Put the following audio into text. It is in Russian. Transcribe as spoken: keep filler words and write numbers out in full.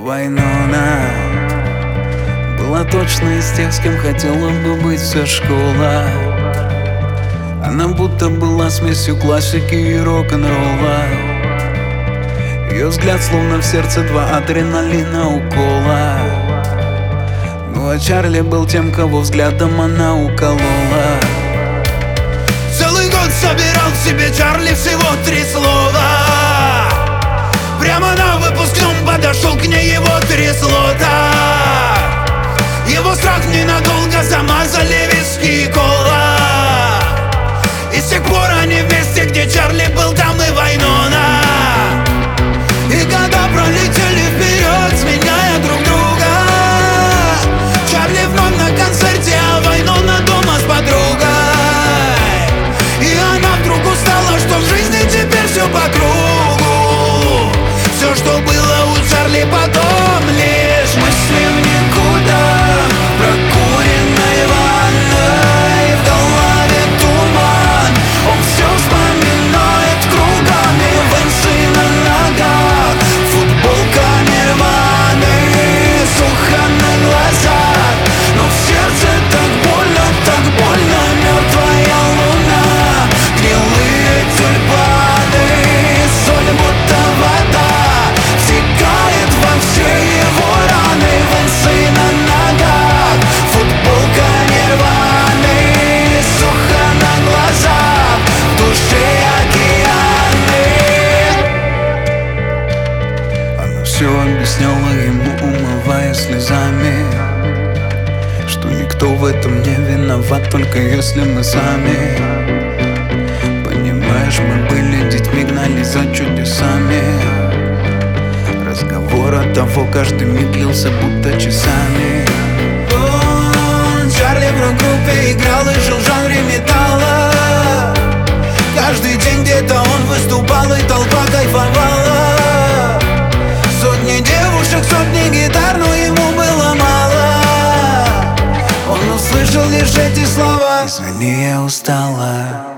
Вайнона была точно из тех, с кем хотела бы быть вся школа. Она будто была смесью классики и рок-н-ролла. Ее взгляд словно в сердце два адреналина укола. Ну а Чарли был тем, кого взглядом она уколола. Целый год собирал в себе Чарли всего три слова. Прямо на выпускном подошел к ней, его трясло так. Его страх ненадолго замазали виски и кола. И с тех пор они вместе, где Чарли был, там и Вайнона. И года пролетели вперед, сменяя друг друга. Чарли вновь на концерте, а Вайнона дома с подругой. И она вдруг устала, что в жизни теперь все по кругу. Все, что было у Чарли, потом лишь мысли в никуда. Прокуренной ванной, в голове туман. Он все вспоминает кругами, венсы на ногах, футболка Нирваны, сухо на глазах. Но в сердце так больно, так больно, мертвая луна. Гнилые тюльпаны, соль будто вода, втекает во все его раны. Венсы на ногах, футболка Нирваны, сухо на глазах, в душе океаны. Она все объясняла ему, умывая слезами, что никто в этом не виноват, только если мы сами. Понимаешь, мы были детьми, гнались за чудесами. Разговор от того каждый миг длился будто часами. Он, Чарли в рок-группе играл и жил в жанре металла. Каждый день где-то он выступал, и толпа кайфовала. Сотни девушек, сотни гитар, но ему было мало. Он услышал лишь эти слова: извини, я устала.